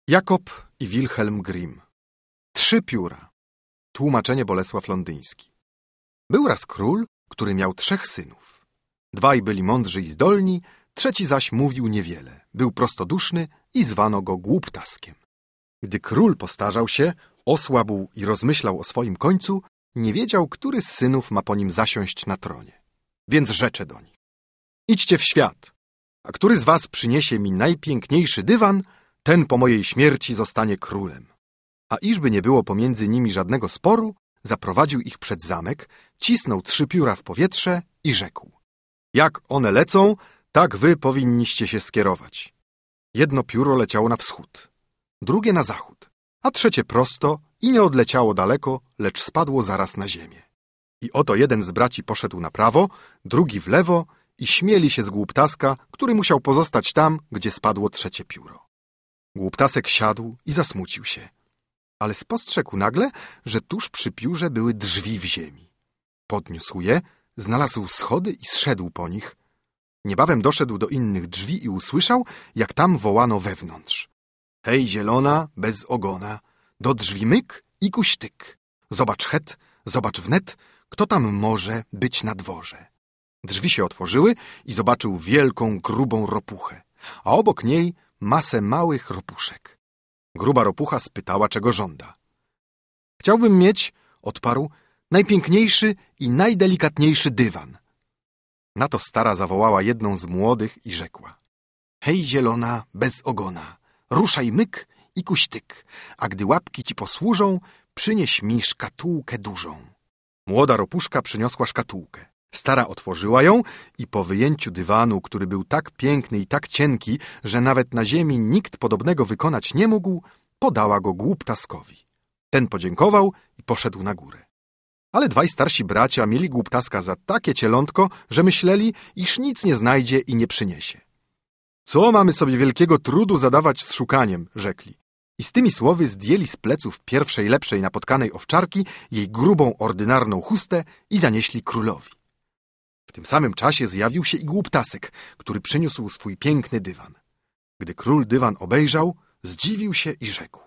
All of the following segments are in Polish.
Jakob i Wilhelm Grimm. 3 pióra. Tłumaczenie Bolesław Londyński. Był raz król, który miał 3 synów. 2 byli mądrzy i zdolni, 3 zaś mówił niewiele. Był prostoduszny i zwano go Głuptaskiem. Gdy król postarzał się, osłabł i rozmyślał o swoim końcu, nie wiedział, który z synów ma po nim zasiąść na tronie. Więc rzecze do nich: idźcie w świat, a który z was przyniesie mi najpiękniejszy dywan, ten po mojej śmierci zostanie królem. A iżby nie było pomiędzy nimi żadnego sporu, zaprowadził ich przed zamek, cisnął 3 pióra w powietrze i rzekł: jak one lecą, tak wy powinniście się skierować. 1 pióro leciało na wschód, drugie na zachód, a 3 prosto i nie odleciało daleko, lecz spadło zaraz na ziemię. I oto jeden z braci poszedł na prawo, drugi w lewo i śmieli się z Głuptaska, który musiał pozostać tam, gdzie spadło 3 pióro. Głuptasek siadł i zasmucił się, ale spostrzegł nagle, że tuż przy piórze były drzwi w ziemi. Podniósł je, znalazł schody i zszedł po nich. Niebawem doszedł do innych drzwi i usłyszał, jak tam wołano wewnątrz: hej, zielona, bez ogona, do drzwi myk i kuśtyk. Zobacz het, zobacz wnet, kto tam może być na dworze. Drzwi się otworzyły i zobaczył wielką, grubą ropuchę, a obok niej masę małych ropuszek. Gruba ropucha spytała, czego żąda. Chciałbym mieć, odparł, najpiękniejszy i najdelikatniejszy dywan. Na to stara zawołała jedną z młodych i rzekła: hej, zielona, bez ogona, ruszaj myk i kuśtyk, a gdy łapki ci posłużą, przynieś mi szkatułkę dużą. Młoda ropuszka przyniosła szkatułkę. Stara otworzyła ją i po wyjęciu dywanu, który był tak piękny i tak cienki, że nawet na ziemi nikt podobnego wykonać nie mógł, podała go Głuptaskowi. Ten podziękował i poszedł na górę. Ale 2 starsi bracia mieli Głuptaska za takie cielątko, że myśleli, iż nic nie znajdzie i nie przyniesie. Co mamy sobie wielkiego trudu zadawać z szukaniem, rzekli. I z tymi słowy zdjęli z pleców pierwszej lepszej napotkanej owczarki jej grubą, ordynarną chustę i zanieśli królowi. W tym samym czasie zjawił się i Głuptasek, który przyniósł swój piękny dywan. Gdy król dywan obejrzał, zdziwił się i rzekł: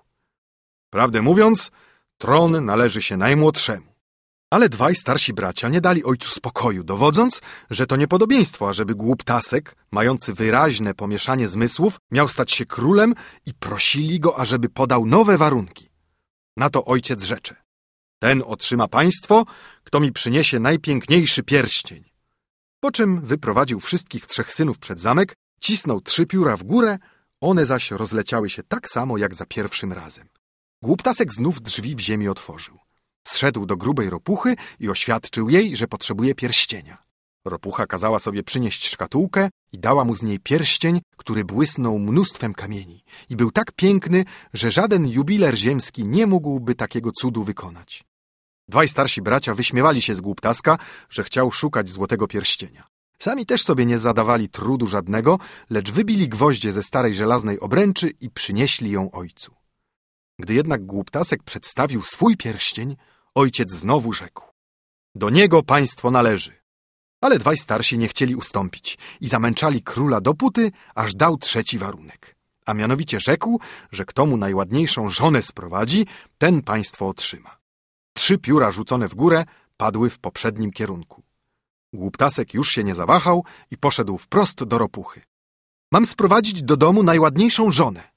prawdę mówiąc, tron należy się najmłodszemu. Ale 2 starsi bracia nie dali ojcu spokoju, dowodząc, że to niepodobieństwo, ażeby Głuptasek, mający wyraźne pomieszanie zmysłów, miał stać się królem i prosili go, ażeby podał nowe warunki. Na to ojciec rzecze: ten otrzyma państwo, kto mi przyniesie najpiękniejszy pierścień. Po czym wyprowadził wszystkich 3 synów przed zamek, cisnął 3 pióra w górę, one zaś rozleciały się tak samo jak za pierwszym razem. Głuptasek znów drzwi w ziemi otworzył. Zszedł do grubej ropuchy i oświadczył jej, że potrzebuje pierścienia. Ropucha kazała sobie przynieść szkatułkę i dała mu z niej pierścień, który błysnął mnóstwem kamieni i był tak piękny, że żaden jubiler ziemski nie mógłby takiego cudu wykonać. 2 starsi bracia wyśmiewali się z Głuptaska, że chciał szukać złotego pierścienia. Sami też sobie nie zadawali trudu żadnego, lecz wybili gwoździe ze starej żelaznej obręczy i przynieśli ją ojcu. Gdy jednak Głuptasek przedstawił swój pierścień, ojciec znowu rzekł: do niego państwo należy. Ale 2 starsi nie chcieli ustąpić i zamęczali króla dopóty, aż dał 3 warunek. A mianowicie rzekł, że kto mu najładniejszą żonę sprowadzi, ten państwo otrzyma. 3 pióra rzucone w górę padły w poprzednim kierunku. Głuptasek już się nie zawahał i poszedł wprost do ropuchy. Mam sprowadzić do domu najładniejszą żonę.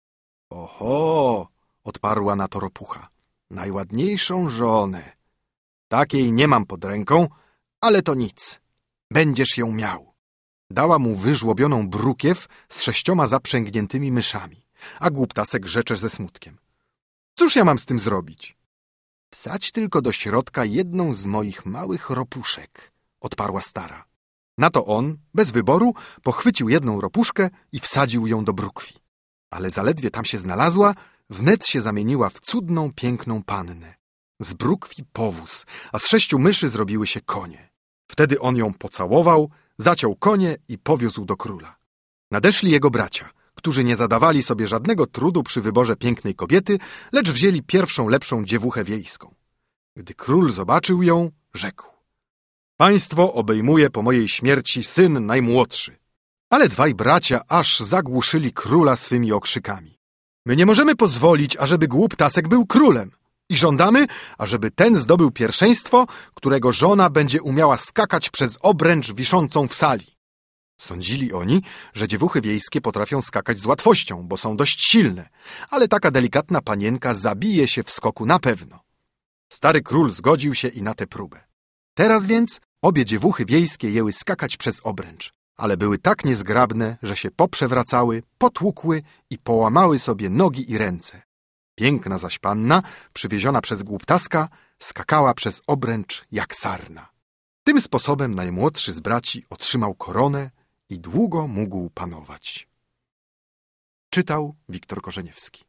Oho, odparła na to ropucha. Najładniejszą żonę. Takiej nie mam pod ręką, ale to nic. Będziesz ją miał. Dała mu wyżłobioną brukiew z 6 zaprzęgniętymi myszami, a Głuptasek rzecze ze smutkiem: cóż ja mam z tym zrobić? Wsadź tylko do środka jedną z moich małych ropuszek, odparła stara. Na to on, bez wyboru, pochwycił jedną ropuszkę i wsadził ją do brukwi. Ale zaledwie tam się znalazła, wnet się zamieniła w cudną, piękną pannę. Z brukwi powóz, a z 6 myszy zrobiły się konie. Wtedy on ją pocałował, zaciął konie i powiózł do króla. Nadeszli jego bracia, którzy nie zadawali sobie żadnego trudu przy wyborze pięknej kobiety, lecz wzięli pierwszą lepszą dziewuchę wiejską. Gdy król zobaczył ją, rzekł: państwo obejmuje po mojej śmierci syn najmłodszy. Ale 2 bracia aż zagłuszyli króla swymi okrzykami. My nie możemy pozwolić, ażeby Głuptasek był królem i żądamy, ażeby ten zdobył pierwszeństwo, którego żona będzie umiała skakać przez obręcz wiszącą w sali. Sądzili oni, że dziewuchy wiejskie potrafią skakać z łatwością, bo są dość silne, ale taka delikatna panienka zabije się w skoku na pewno. Stary król zgodził się i na tę próbę. Teraz więc obie dziewuchy wiejskie jęły skakać przez obręcz, ale były tak niezgrabne, że się poprzewracały, potłukły i połamały sobie nogi i ręce. Piękna zaś panna, przywieziona przez Głuptaska, skakała przez obręcz jak sarna. Tym sposobem najmłodszy z braci otrzymał koronę i długo mógł panować. Czytał Wiktor Korzeniewski.